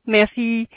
Merci.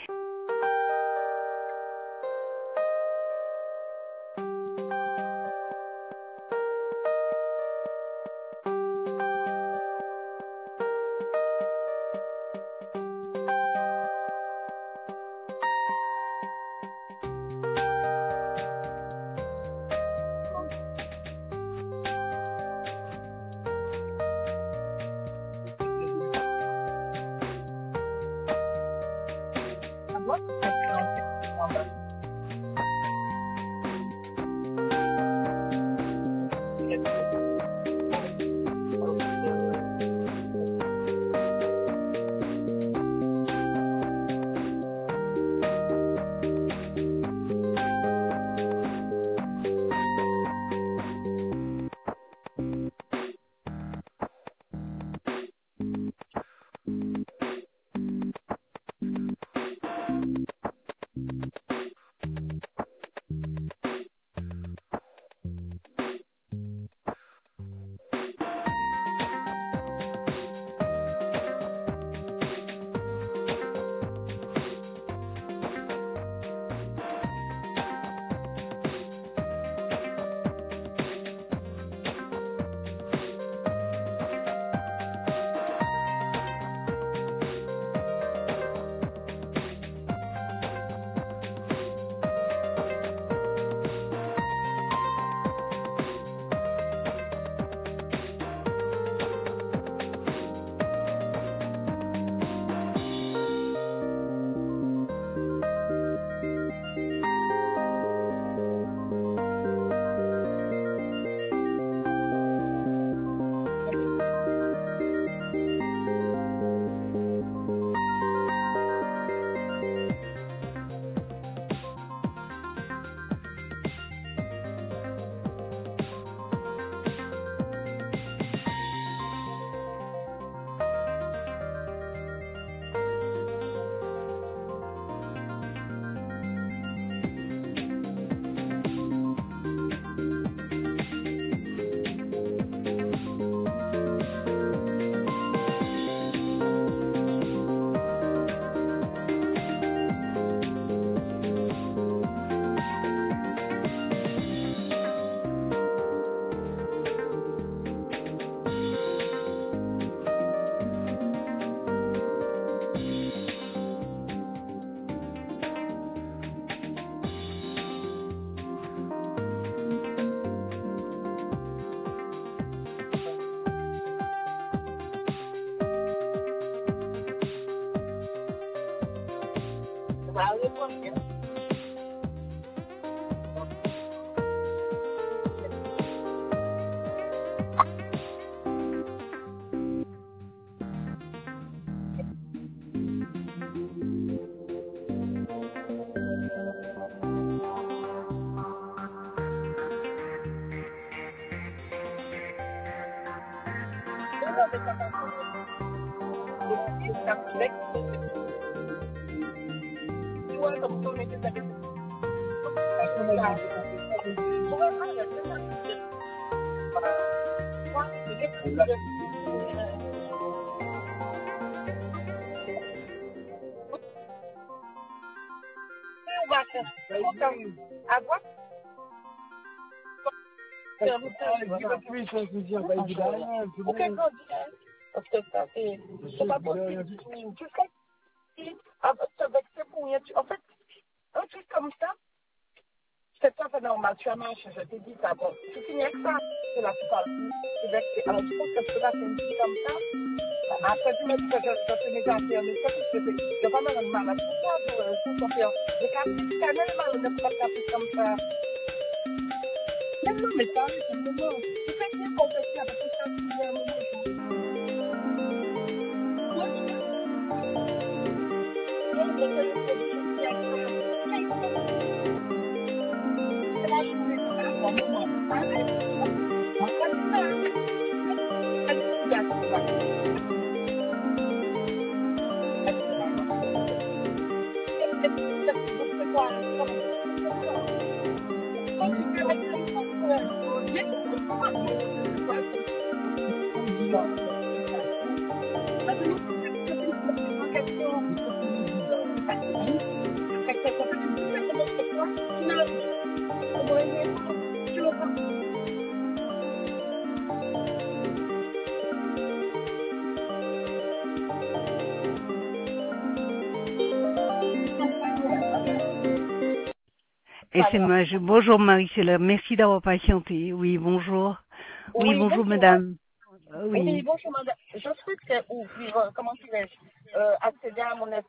SMH. Bonjour Marie-Céla, merci d'avoir patienté. Oui, bonjour. Oui, Oui, bonjour bonjour. madame. Oui, Oui, bonjour madame. Je souhaite ouvrir, comment dirais-je, accéder à mon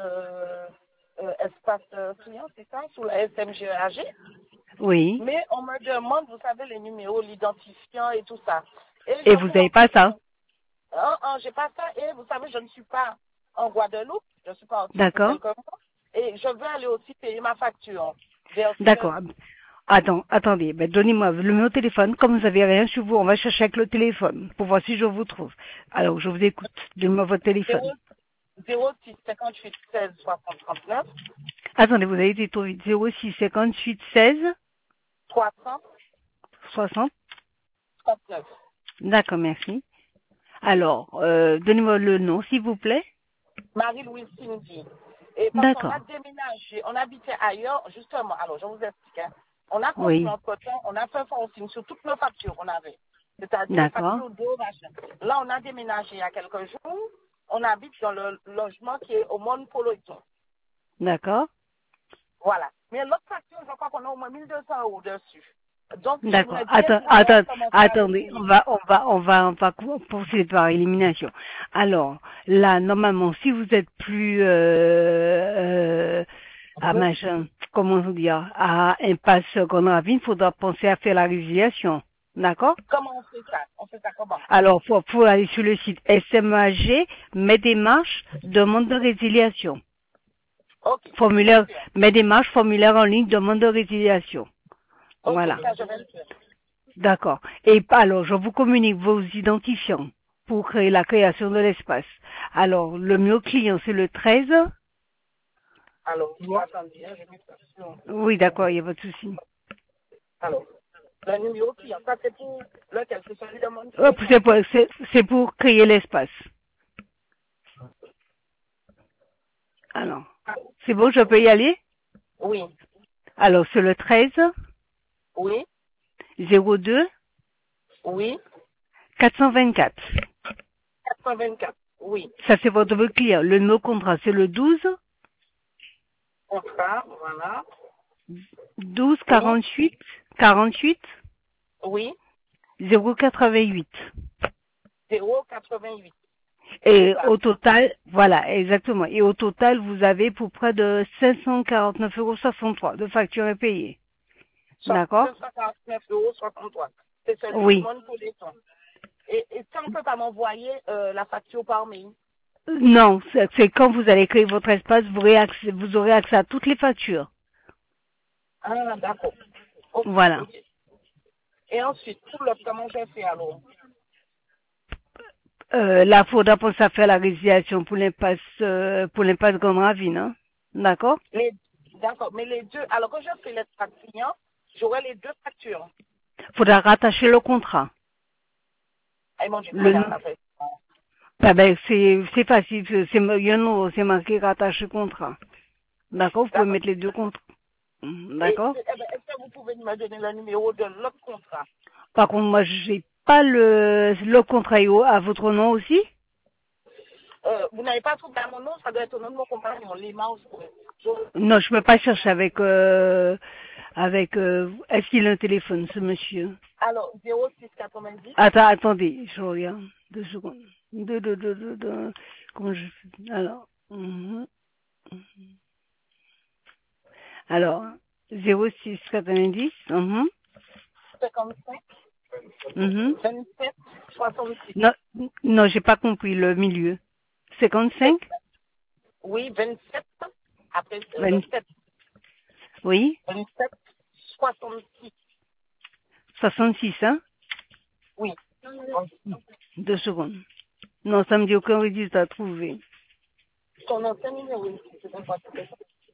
espace client, c'est ça, sous la SMGAG. oui. Mais on me demande, vous savez, les numéros, l'identifiant et tout ça. Et Et je vous vous n'avez pas ça? mentionne, j'ai pas ça. Et vous savez, je ne suis pas en Guadeloupe, je ne suis pas en D'accord. tel que moi. Et je veux aller aussi payer ma facture. Verser. D'accord. Attendez, ben, donnez-moi le numéro de téléphone. Comme vous n'avez rien sur vous, on va chercher avec le téléphone pour voir si je vous trouve. Alors, je vous écoute. Donnez-moi votre téléphone. 06 58 16 60 39 Attendez, vous avez été trop vite. 06 58 16 300 60. 39. D'accord, merci. Alors, donnez-moi le nom, s'il vous plaît. Marie-Louise Cindy. Et parce qu'on a D'accord. déménagé, on habitait ailleurs, justement. Alors, je vous explique. Hein. On a construit Oui. entre-temps, on a fait forcing sur toutes nos factures qu'on avait. C'est-à-dire les D'accord. factures d'eau, machin. Là, on a déménagé il y a quelques jours. On habite dans le logement qui est au Monde Poloton. D'accord. Voilà. Mais l'autre facture, je crois qu'on a au moins 1200 € dessus. Donc, je D'accord. voudrais bien pouvoir commencer à les Attendez. payer. On va poursuivre par élimination. Alors, là, normalement, si vous êtes plus, à machin, comment vous dire, à impasse Conravine, il faudra penser à faire la résiliation. D'accord? Comment on fait ça? On fait ça comment? Alors, pour aller sur le site SMAG, mes démarches, demande de résiliation. Ok, Formulaire, super. mes démarches, formulaire en ligne, demande de résiliation. Ok, Voilà. ça, je vais le faire. D'accord. Et alors, je vous communique vos identifiants pour créer la création de l'espace. Alors, le mot client, c'est le 13. Alors, attendez, hein, je mets ça sur. Oui, d'accord, il n'y a pas de souci. Alors, le numéro client, ça c'est pour lequel c'est celui de mon Hop, téléphone. c'est pour créer l'espace. Alors, Ah, c'est bon, je peux y aller? oui, Alors, c'est le 13 oui, 02 oui, 424. 424, oui. Ça, c'est votre client. Le mot contrat, c'est le 12 Contrat, voilà. 12 Oui, 48 48 oui, 088. 088. C'est Et ça. au total, voilà, exactement. Et au total, vous avez pour près de 549,63 € de factures à payer. D'accord? 549,63 €. C'est celui du Oui. monde pour les temps. Et ça, on ne peut pas m'envoyer la facture par mail. Non, c'est quand vous allez créer votre espace, vous aurez accès à toutes les factures. Ah, d'accord. Ok, Voilà. ok. Et ensuite, pour le comment j'ai fait alors? Là, faudra penser à faire la résiliation pour l'impasse Grande Ravine, hein. D'accord? D'accord, mais les deux, alors que je fais l'espace client, j'aurai les deux factures. Faudra rattacher le contrat. Ah, ils m'ont dit comment Le, ça fait? ah ben, c'est facile, il y a un numéro, c'est marqué rattacher contrat. D'accord? Vous pouvez D'accord. mettre les deux contrats. Et D'accord? eh ben, est-ce que vous pouvez me donner le numéro de l'autre contrat? Par contre, moi, j'ai pas le contrat à votre nom aussi? Vous n'avez pas trouvé à mon nom, ça doit être au nom de mon compagnon, Lima Ouskou. Non, je peux pas chercher est-ce qu'il a un téléphone, ce monsieur? Alors, 06 90. Attendez, je regarde. 2 secondes. Comment je fais? Alors, 06 90, 55 mhm. 27 66. Non, non, j'ai pas compris le milieu. 55, Oui, 27, après le 20, 7, oui, 27 66. 66, hein? Oui. 2 secondes. Non, ça me dit aucun résultat trouvé. Son ancien numéro ici, c'est pas quoi, c'est ça.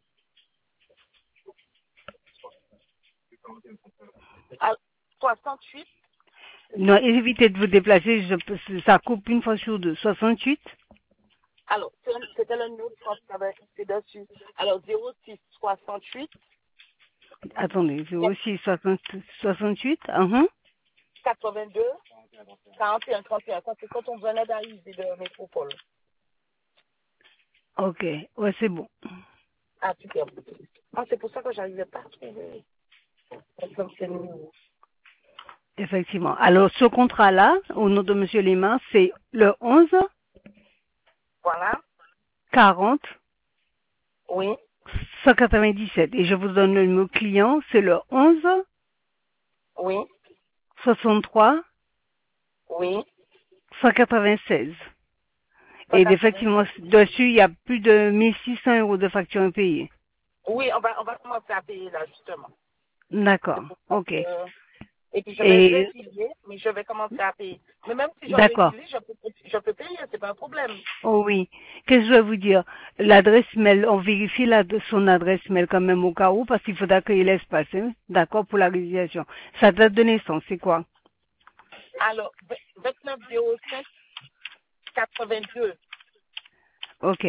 Ah, 68. Non, évitez de vous déplacer, ça coupe une fois sur deux. 68, Alors, c'était le numéro de France qui avait été dessus. Alors, 06 68 attendez, 06 68, uh-huh. 82 41 31. Ça, c'est quand on venait d'arriver de métropole. Ok, ouais, c'est bon. Ah, super. Ah, c'est pour ça que j'arrivais pas à trouver. Comme c'est le numéro. Effectivement. Alors, ce contrat-là, au nom de Monsieur Lima, c'est le 11 Voilà. 40 Oui. 197. Et je vous donne le numéro client, c'est le 11 Oui. 63 Oui. 196. Et 180. effectivement, dessus, il y a plus de 1600 euros de factures impayées. Oui, on va commencer à payer là, justement. C'est D'accord. pour ça OK. que... Et puis je vais Et, résilier, mais je vais commencer à payer. Mais même si je d'accord. résilie, je peux payer, c'est pas un problème. Oh oui. Qu'est-ce que je vais vous dire? L'adresse mail, on vérifie son adresse mail quand même au cas où, parce qu'il faudra qu'il laisse passer. D'accord, pour la résiliation. Sa date de naissance, c'est quoi? Alors, 2905 82. OK.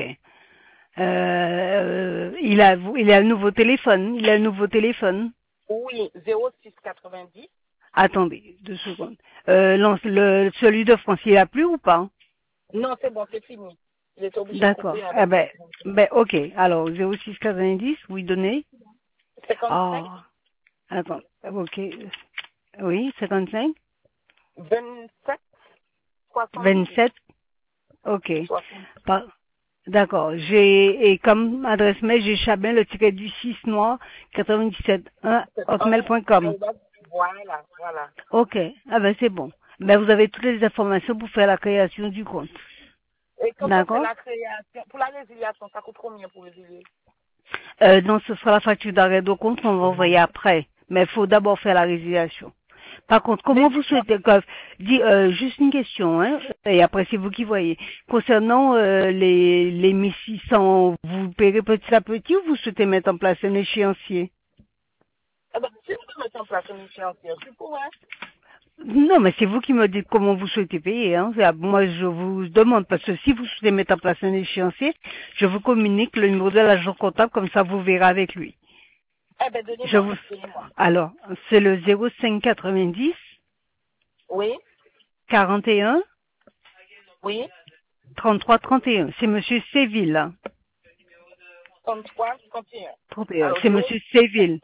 Il a un nouveau téléphone. Il a un nouveau téléphone. Oui, 06 90. Attendez, 2 secondes. Celui de France, il a plus ou pas? Non, c'est bon, c'est fini. Il était obligé de D'accord. couper Eh avec ben, ben, ok. Alors, 0690, vous lui donnez? 55 Ah, attends. Ok. Oui, 55? 27 70. 27? Ok. 60. Par- D'accord. Et comme adresse mail, j'ai Chabin, le ticket du 6 noir, 97.1, hotmail.com. Voilà, voilà. Ok. Ah ben, c'est bon. Ben, vous avez toutes les informations pour faire la création du compte. Et quand on fait D'accord? la création, pour la résiliation, ça coûte combien pour résilier? Non, ce sera la facture d'arrêt de compte qu'on va envoyer après. Mais il faut d'abord faire la résiliation. Par contre, Mais comment vous dites-moi, souhaitez juste une question, hein, et après c'est vous qui voyez. Concernant les 1600, vous paierez petit à petit ou vous souhaitez mettre en place un échéancier? eh ben, si vous mettez en place une échéancier, je pourrais. Non, mais c'est vous qui me dites comment vous souhaitez payer. Hein. Moi, je vous demande, parce que si vous souhaitez mettre en place un échéancier, je vous communique le numéro de l'agent comptable, comme ça vous verrez avec lui. Eh ben, Je donnez-moi, vous... donnez-moi. Alors, c'est le 05 90 Oui, 41 oui, 33 31. C'est Monsieur Séville. Hein. 33, 31. 31. Alors, C'est 0, Monsieur Séville.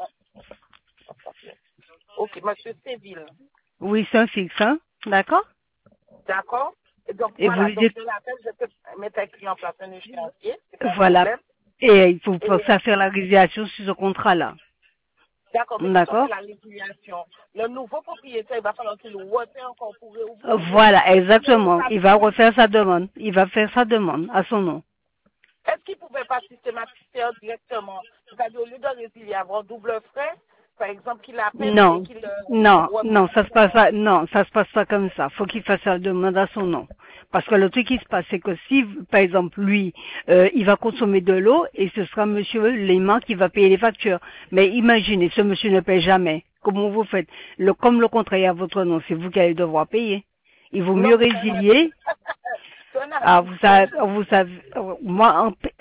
ok, monsieur Séville. Oui, c'est un fixe, hein. D'accord? D'accord? Et donc, Et vous voilà, lui donc dites, je l'appelle, je peux mettre un client en place un échéancier, c'est pas un voilà. problème. Et il faut Et, penser à faire la résiliation sur ce contrat-là. d'accord, mais quand on fait D'accord? la résiliation, le nouveau propriétaire, il va falloir qu'il le refait encore pour réouvrir Voilà, le exactement. Il va papier. refaire sa demande. Il va faire sa demande à son nom. Est-ce qu'il ne pouvait pas systématiser directement? C'est-à-dire, au lieu de résilier, avoir double frais, par exemple, qu'il appelle et Non, qu'il non, ça se passe pas, non, ça se passe pas comme ça. Faut qu'il fasse la demande à son nom. Parce que le truc qui se passe, c'est que si, par exemple, lui, il va consommer de l'eau et ce sera monsieur Lehmann qui va payer les factures. Mais imaginez, ce monsieur ne paye jamais. Comment vous faites? Comme le contrat est à votre nom, c'est vous qui allez devoir payer. Il vaut mieux Non, mais c'est un avis. résilier. C'est un Ah, avis. vous savez, moi,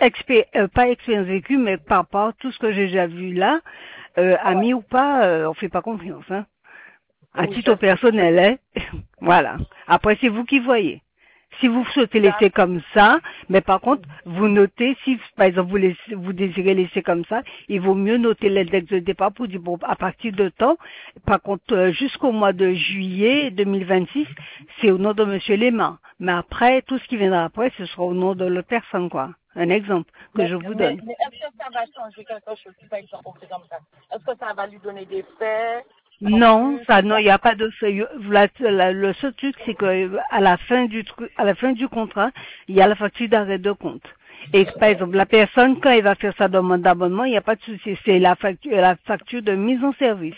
pas expérience vécue, mais par rapport à tout ce que j'ai déjà vu là, Ouais. ami ou pas, on fait pas confiance, hein. À Oui, je titre sais. personnel, hein. Voilà. Après, c'est vous qui voyez. Si vous souhaitez laisser D'accord. comme ça, mais par contre, vous notez, si par exemple vous désirez laisser comme ça, il vaut mieux noter l'index de départ pour dire, bon, à partir de temps, par contre, jusqu'au mois de juillet 2026, c'est au nom de Monsieur Lema. Mais après, tout ce qui viendra après, ce sera au nom de l'autre personne, quoi. Un exemple que je vous donne. Mais est-ce que ça va changer quelque chose, par exemple, on fait comme ça? Est-ce que ça va lui donner des faits en Non, plus? ça, non, il n'y a pas de feuille. Le seul truc, c'est que à la fin du truc, à la fin du contrat, il y a la facture d'arrêt de compte. Et par exemple, la personne, quand elle va faire sa demande d'abonnement, il n'y a pas de souci. C'est la facture de mise en service.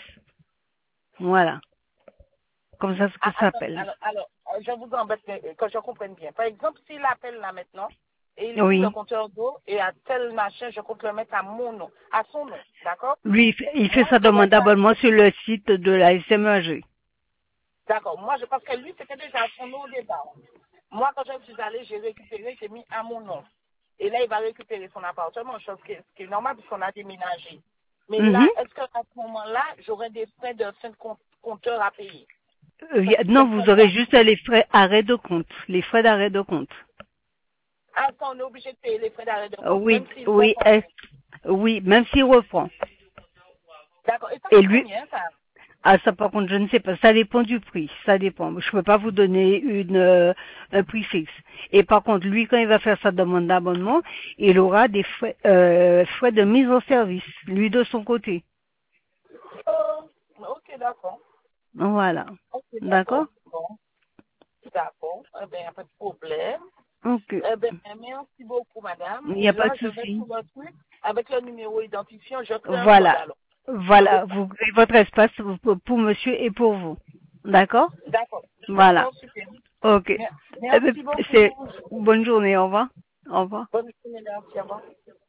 Voilà. Comme ça, ce que Ah, ça attendez, s'appelle. je vous embête que je comprenne bien. Par exemple, s'il appelle là maintenant et il dit le Oui. compteur d'eau et à tel machin, je compte le mettre à mon nom, à son nom, d'accord? Lui, il fait Moi, sa demande j'aurais pas. d'abonnement sur le site de la SMEG. D'accord. Moi, je pense que lui, c'était déjà à son nom au départ. Moi, quand je suis allée, j'ai récupéré, j'ai mis à mon nom. Et là, il va récupérer son appartement, chose ce qui est normal puisqu'on a déménagé. Mais Mhm. là, est-ce qu'à ce moment-là, j'aurai des frais de fin de compteur à payer? Non, vous aurez juste les frais arrêt de compte. Les frais d'arrêt de compte. Attends, on est obligé de payer les frais d'arrêt de compte, Oui, même s'il oui, reprend. oui, même s'il reprend. D'accord. Et ça Et fait lui, combien, ça? ah ça par contre je ne sais pas, ça dépend du prix, ça dépend. Je peux pas vous donner un prix fixe. Et par contre lui quand il va faire sa demande d'abonnement, il aura des frais de mise en service, lui de son côté. Ok, d'accord. Voilà. Ok, D'accord? d'accord. Bon, d'accord. Eh bien, pas de problème. Ok. Eh bien, merci beaucoup, madame. Il n'y Et a pas là, de je vais souci. sur votre truc. Avec le numéro identifiant, je crée un code Voilà. alors. Je Voilà. repars. Vous créez votre espace pour monsieur et pour vous. D'accord? D'accord. Voilà. D'accord, super. Ok. Merci C'est beaucoup. bonne journée. Au revoir. Au revoir. Bonne journée, merci. Au revoir.